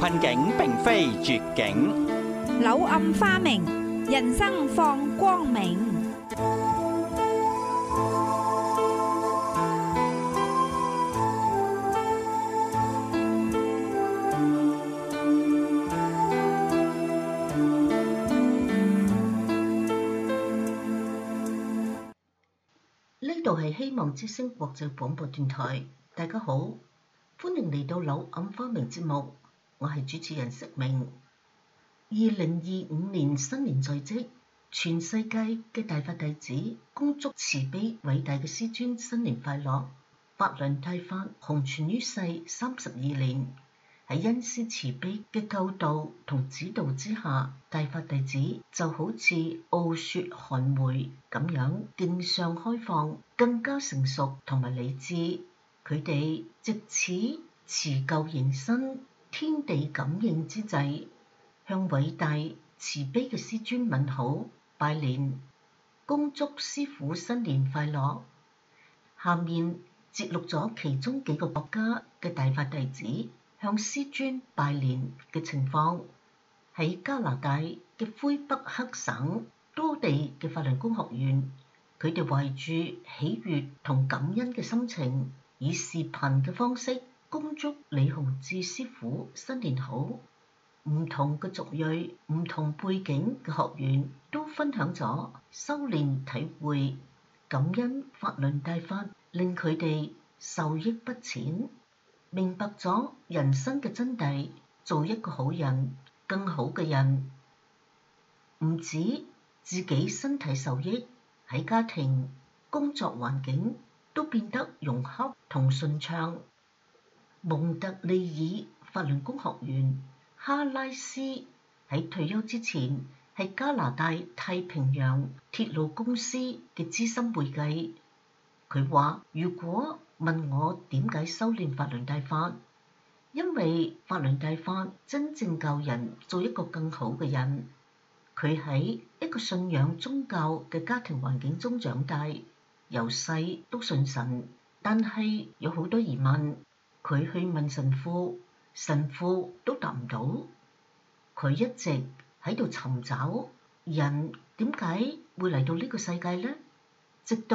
困境並非絕境， 柳暗花明，人生放光明。 呢度係希望之聲國際廣播電台，大家好，歡迎嚟到柳暗花明節目，我係主持人釋明。2025年新年在即，全世界嘅大法弟子恭祝慈悲偉大嘅師尊新年快樂。法輪大法弘傳於世32年，喺恩師慈悲嘅教導同指導之下，大法弟子就好似傲雪寒梅咁樣徑上開放，更加成熟同埋理智。佢哋藉此辭舊迎新，天地感應之際，向偉大慈悲嘅師尊問好拜年，恭祝師父新年快樂。下面節錄咗其中幾個國家嘅大法弟子向師尊拜年嘅情況。喺加拿大嘅魁北克省多地嘅法輪功學員，佢哋懷住喜悅同感恩嘅心情，以視頻嘅方式恭祝李洪志師父新年好。唔同嘅族裔、唔同背景嘅學員都分享咗修練體會，感恩法輪大法令佢哋受益不淺，明白咗人生嘅真諦，做一個好人，更好嘅人。唔止自己身體受益，喺家庭、工作環境都變得融洽同順暢。蒙特利爾法輪功學員哈拉斯喺退休之前係加拿大太平洋鐵路公司嘅資深會計。佢話：如果問我點解修練法輪大法，因為法輪大法真正教人做一個更好嘅人。佢喺一個信仰宗教嘅家庭環境中長大，由細都信神，但係有好多疑問。佢去問神父，神父都答唔到。佢一直喺度尋找人點解會嚟到呢個世界呢？直到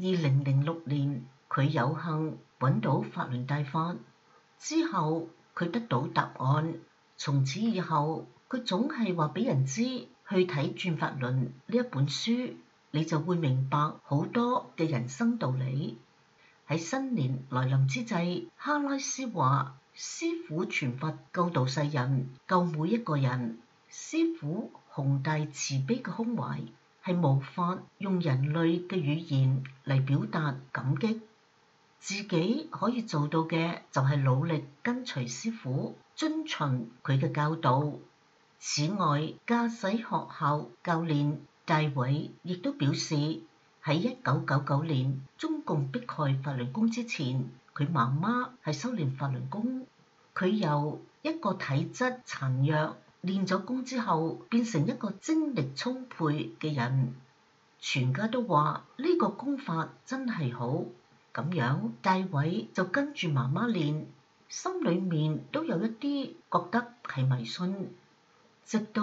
2006年，佢有幸揾到法輪大法之後，佢得到答案。從此以後，佢總係話俾人知，去睇《轉法輪》呢一本書，你就會明白好多嘅人生道理。喺新年來臨之際，哈拉斯話：師父傳法救度世人，救每一個人。師父宏大慈悲嘅胸懷係無法用人類嘅語言嚟表達感激。自己可以做到嘅就係努力跟隨師父，遵循佢嘅教導。此外，駕駛學校教練大偉亦都表示，喺1999年中共迫害法輪功之前，佢媽媽係修練法輪功。佢由一個體質殘弱，練咗功之後變成一個精力充沛嘅人。全家都話呢個功法真係好。咁樣大偉就跟住媽媽練，心裏面都有一啲覺得係迷信。直到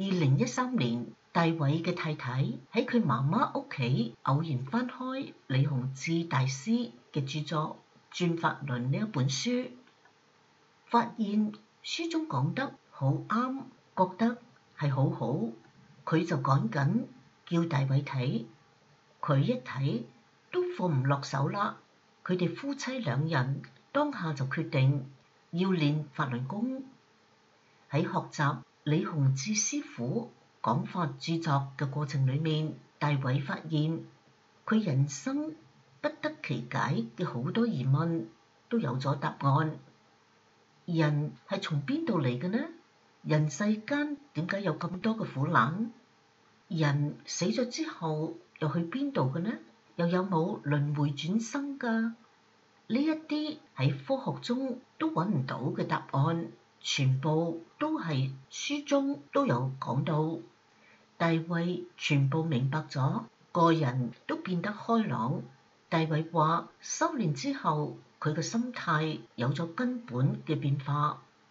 2013年，大偉嘅太太喺佢媽媽屋企偶然翻開李洪志大師嘅著作《轉法輪》呢一本書，發現書中講得好啱，覺得係好好，佢就趕緊叫大偉睇。佢一睇都放唔落手啦。佢哋夫妻兩人當下就決定要練法輪功。喺學習李洪志師傅講法著作嘅過程裏面，大偉發現佢人生不得其解嘅好多疑問都有咗答案。人係從邊度嚟嘅呢？人世間點解有咁多嘅苦難？人死咗之後又去邊度嘅呢？又有冇輪迴轉生㗎？呢一啲喺科學中都揾唔到嘅答案，全部都係書中都有講到。大偉全部明白咗，個人都變得開朗。大偉話：修練之後，佢嘅心態有咗根本嘅變化。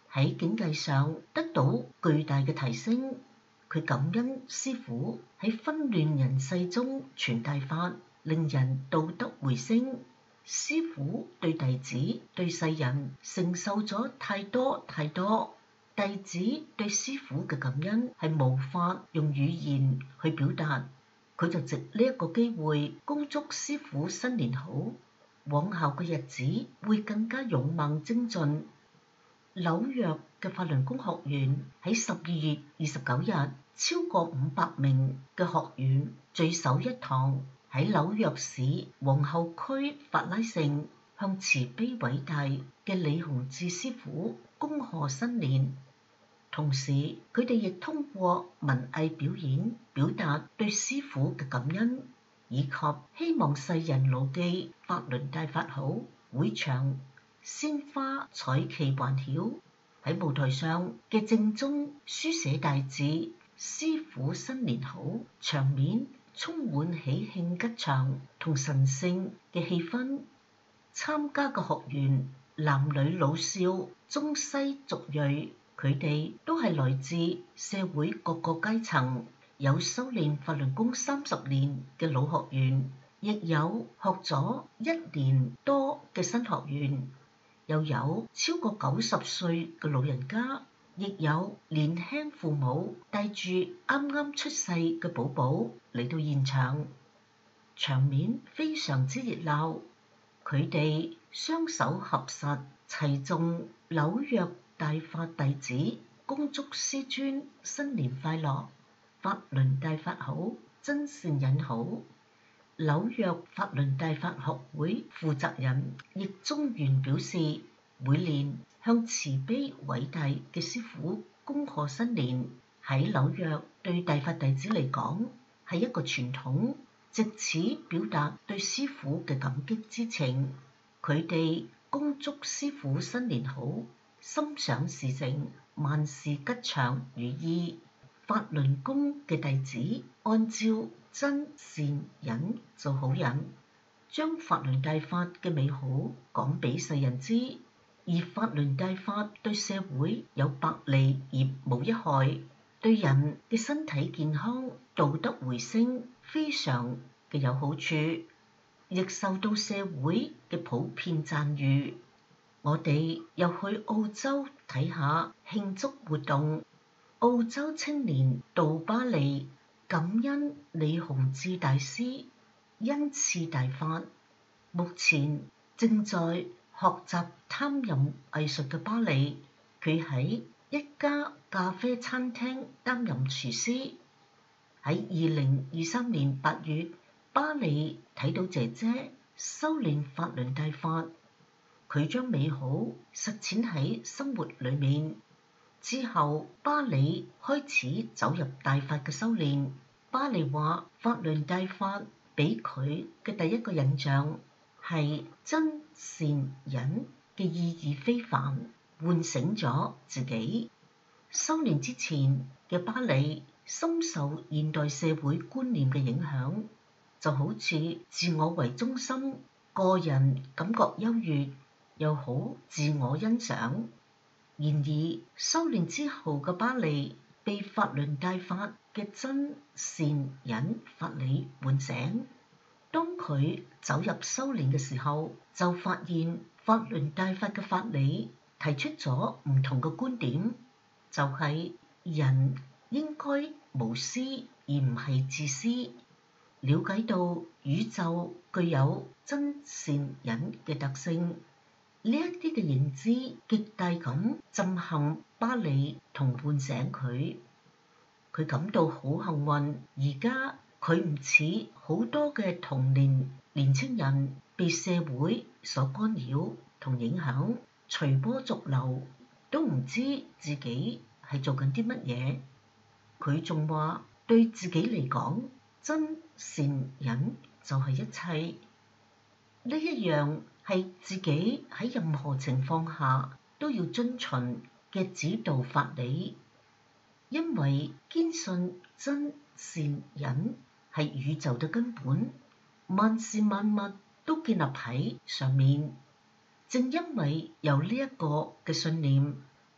喺境界上得到巨大嘅提升。佢感恩師父喺紛亂人世中傳大法，令人道德回升。師父對弟子、對世人承受咗太多，弟子對師父嘅感恩係無法用語言去表達。佢就藉呢一個機會恭祝師父新年好，往後嘅日子會更加勇猛精進。紐約嘅法輪功學院喺12月29日，超過500名嘅學員聚首一堂，喺紐約市皇后區法拉盛向慈悲偉大嘅李洪志師父恭賀新年。同時，佢哋亦通過文藝表演表達對師父嘅感恩，以及希望世人牢記法輪大法好。會場鮮花彩旗環繞，喺舞台上嘅正中書寫大字師父新年好，場面充滿喜慶吉祥同神聖嘅氣氛。參加嘅學員男女老少、中西族裔，佢哋都係來自社會各個階層，有修練法輪功30年嘅老學員，亦有學咗1年多嘅新學員，又有超過90歲嘅老人家，亦有年輕父母帶住啱啱出世嘅寶寶嚟到現場，場面非常之熱鬧。佢哋雙手合十，齊頌紐約大法弟子恭祝師尊新年快樂，法輪大法好，真善忍好。紐約法輪大法學會負責人易中元表示，每年向慈悲偉大嘅師父恭賀新年，喺紐約對大法弟子嚟講係一個傳統，藉此表達對師父嘅感激之情。佢哋恭祝師父新年好，心想事成，萬事吉祥如意。法輪功嘅弟子按照真善忍做好人，將法輪大法嘅美好講俾世人知，而法輪大法對社會有百利而無一害，對人嘅身體健康、道德回升非常嘅有好處，亦受到社會嘅普遍讚譽。我哋又去澳洲睇下慶祝活動，澳洲青年杜巴利感恩李洪志大師恩賜大法，目前正在學習擔任藝術嘅巴利，佢喺一家咖啡餐廳擔任廚師。喺2023年8月，巴利睇到姐姐修練法輪大法，佢將美好實踐喺生活裏面。之後，巴利開始走入大法嘅修練。巴利話：法輪大法俾佢嘅第一個印象係真善忍嘅意義非凡，喚醒咗自己。修練之前嘅巴利深受現代社會觀念嘅影響，就好似自我為中心，個人感覺優越，又好自我欣賞。然而修練之後嘅巴利被法輪大法嘅真善忍法理喚醒。當佢走入修練嘅時候，就發現法輪大法嘅法理提出咗唔同嘅觀點，就係人應該無私而唔係自私，了解到宇宙具有真善忍嘅特性。呢一啲嘅認知極大咁震撼巴利同喚醒佢，佢感到好幸運。而家佢唔似好多嘅同年青人被社會所干擾同影響，隨波逐流，都唔知自己係做緊啲乜嘢。佢仲話對自己嚟講，真善忍就係一切。呢一樣係自己喺任何情況下都要遵循嘅指導法理，因為堅信真善忍係宇宙嘅根本，萬事萬物都建立喺上面。正因為有呢一個嘅信念，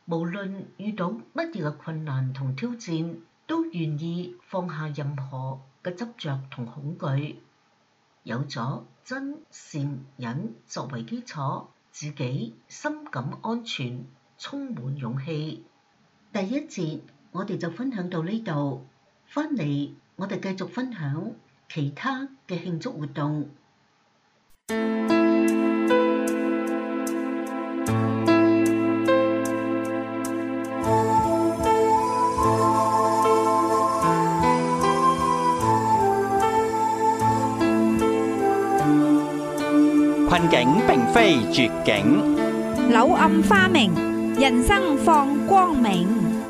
無論遇到乜嘢嘅困難同挑戰，都願意放下任何嘅執着同恐懼，有咗真善忍作為基礎，自己深感安全，充滿勇氣。第一節我哋就分享到呢度，返嚟我哋繼續分享其他嘅慶祝活動。 困境並非絕境， 柳暗花明，人生放光明。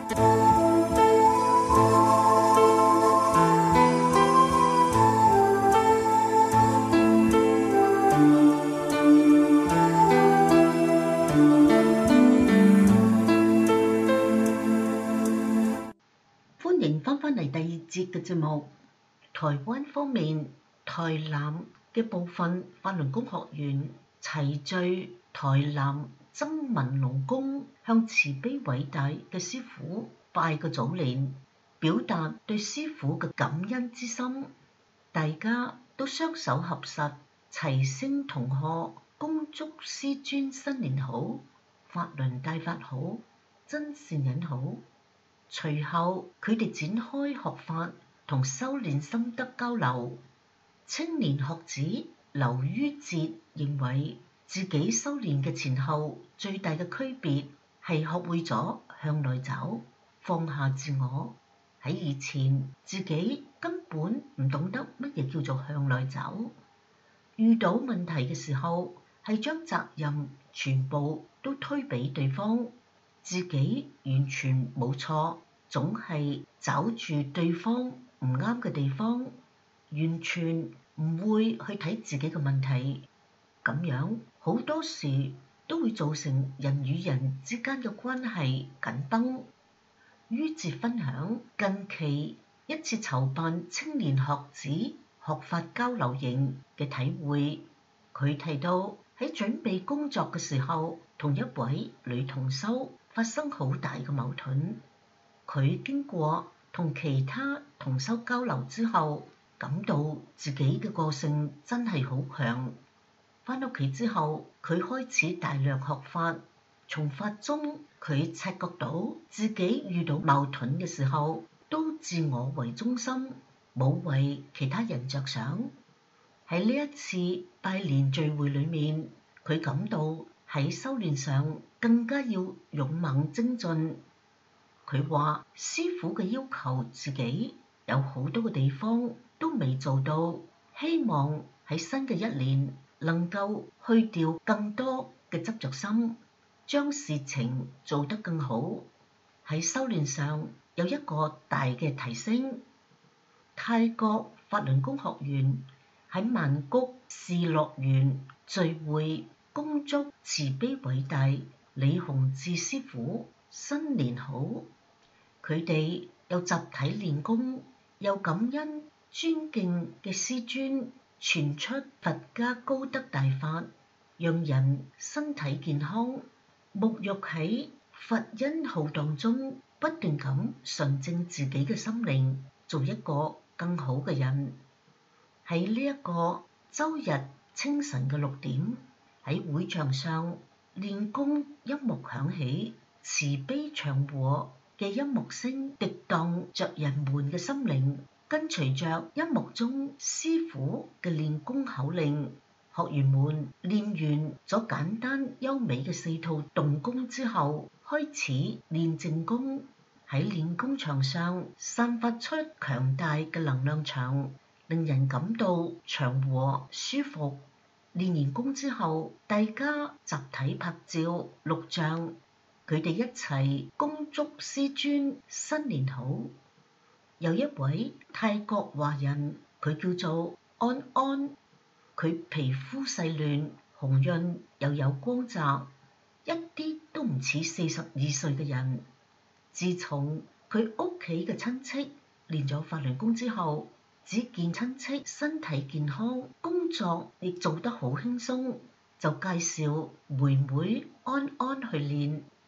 歡迎返嚟第二節嘅節目。台灣方面，台南嘅部分法輪功學員齊聚台南曾文龍宮，向慈悲偉大嘅師父拜個早年，表達對師父嘅感恩之心。大家都雙手合十，齊聲同賀，恭祝師尊新年好，法輪大法好，真善忍好。隨後佢哋展開學法同修練心得交流。青年學子劉於哲認為自己修練嘅前後最大嘅區別係學會咗向內走，放下自我。喺以前自己根本唔懂得乜嘢叫做向內走，遇到問題嘅時候係將責任全部都推俾對方，自己完全冇錯，總係找住對方唔啱嘅地方，完全唔會去睇自己嘅問題，咁樣好多時都會造成人與人之間嘅關係緊繃。於哲分享近期一次籌辦青年學子學法交流營嘅體會，佢提到喺準備工作嘅時候，同一位女同修發生好大嘅矛盾。佢經過同其他同修交流之後，感到自己嘅個性真係好強。返屋企之後，佢開始大量學法，從法中佢察覺到自己遇到矛盾嘅時候，都自我為中心，冇為其他人着想。喺呢一次拜年聚會裏面，佢感到喺修練上更加要勇猛精進。佢話師父嘅要求自己有好多個地方都未做到，希望喺新嘅一年能夠去掉更多嘅執着心，將事情做得更好。喺修練上有一個大嘅提升。泰國法輪功學員喺曼谷士樂園聚會，恭祝慈悲偉大李洪志師父新年好。佢哋又集體練功，又感恩尊敬嘅師尊傳出佛家高德大法，讓人身體健康，沐浴喺佛恩浩蕩中，不斷咁純正自己嘅心靈，做一個更好嘅人。喺呢一個周日清晨嘅6點，喺會場上練功，音樂響起，慈悲祥和嘅音樂聲滌蕩着人們嘅心靈，跟隨着音樂中師父嘅練功口令，學員們練完咗簡單優美嘅4套動功之後，開始練靜功。喺練功場上散發出強大嘅能量場，令人感到祥和舒服。練完功之後，大家集體拍照錄像，佢哋一齊恭祝師尊新年好。有一位泰國華人，佢叫做安安，佢皮膚細嫩紅潤又有光澤，一啲都唔似42歲嘅人。自從佢屋企嘅親戚練咗法輪功之後，只見親戚身體健康，工作亦做得好輕鬆，就介紹妹妹安安去練。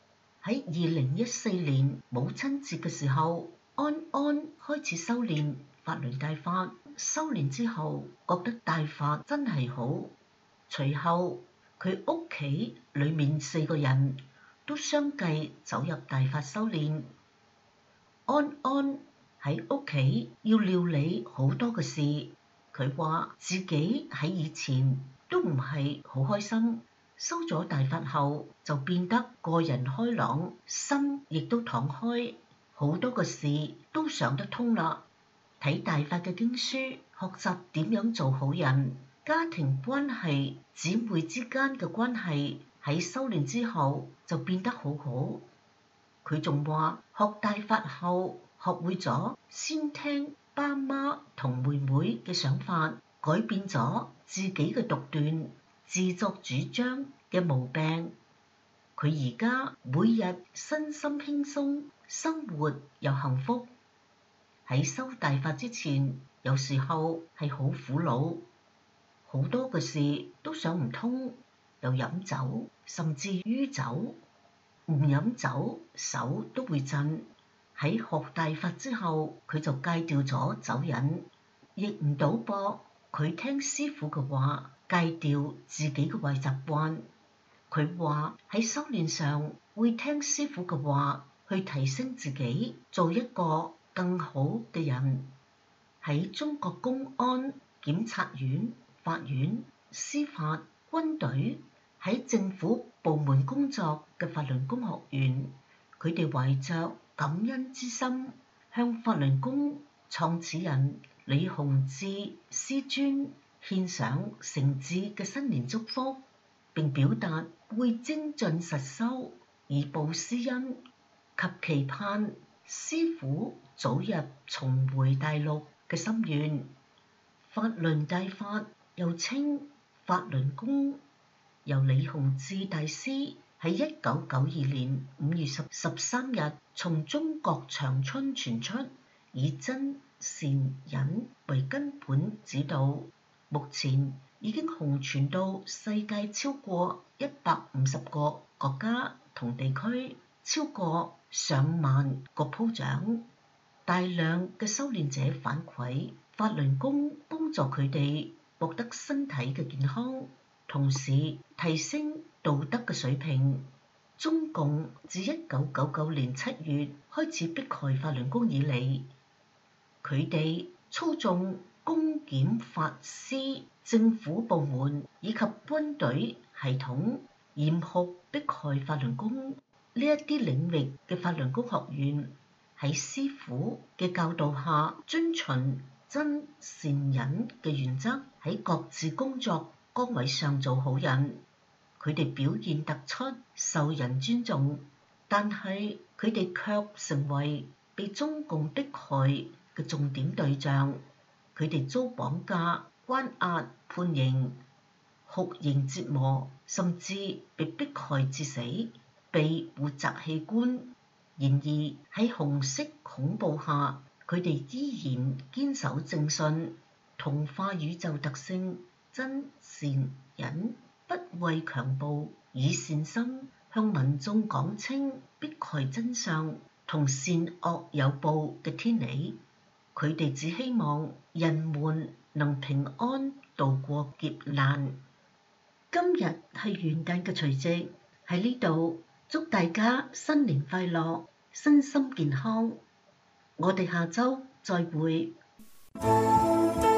喺2014年母親節嘅時候，安安開始修練法輪大法。修練之後覺得大法真係好，隨後佢屋企裏面4個人都相繼走入大法修練。安安喺屋企要料理好多嘅事，佢話自己喺以前都唔係好開心，修咗大法後就變得個人開朗，心亦都敞開，好多嘅事都想得通啦。睇大法嘅經書，學習點樣做好人，家庭關係、姊妹之間嘅關係喺修練之後就變得好好。佢仲話學大法後學會咗先聽爸媽同妹妹嘅想法，改變咗自己嘅獨斷、自作主張嘅毛病。佢而家每日身心輕鬆，生活又幸福。喺修大法之前，有時候係好苦惱，好多嘅事都想唔通，又飲酒，甚至酗酒。唔飲酒手都會震。喺學大法之後，佢就戒掉咗酒癮，亦唔賭博。佢聽師父嘅話，戒掉自己嘅壞習慣。佢話喺修練上會聽師父嘅話，去提升自己，做一個更好嘅人。喺中國公安、檢察院、法院、司法、軍隊，喺政府部門工作嘅法輪功學員，佢哋懷着感恩之心，向法輪功創始人李洪志師尊獻上誠摯嘅新年祝福，並表達會精進實修以報師恩，及期盼師父早日重回大陸嘅心願。法輪大法又稱法輪功，由李洪志大師喺1992年5月13日從中國長春傳出，以真善忍為根本指導，目前已經紅傳到世界超過150個國家同地區，超過上萬個鋪獎。大量嘅修練者反饋，法輪功幫助佢哋獲得身體嘅健康，同時提升道德嘅水平。中共自1999年7月開始迫害法輪功以嚟，佢哋操縱公檢法司、政府部門以及軍隊系統，嚴酷迫害法輪功呢一啲領域嘅法輪功學員，喺師父嘅教導下，遵循真善忍嘅原則，喺各自工作崗位上做好人。佢哋表現突出，受人尊重，但係佢哋卻成為被中共迫害嘅重點對象。佢哋遭綁架、關押、判刑、酷刑折磨，甚至被迫害致死，被活摘器官。然而喺紅色恐怖下，佢哋依然堅守正信，同化宇宙特性真善忍，不畏強暴，以善心向民眾講清迫害真相同善惡有報嘅天理。佢哋只希望人們能平安度過劫難。今日係元旦嘅除夕，喺呢度祝大家新年快樂，身心健康。我哋下週再會。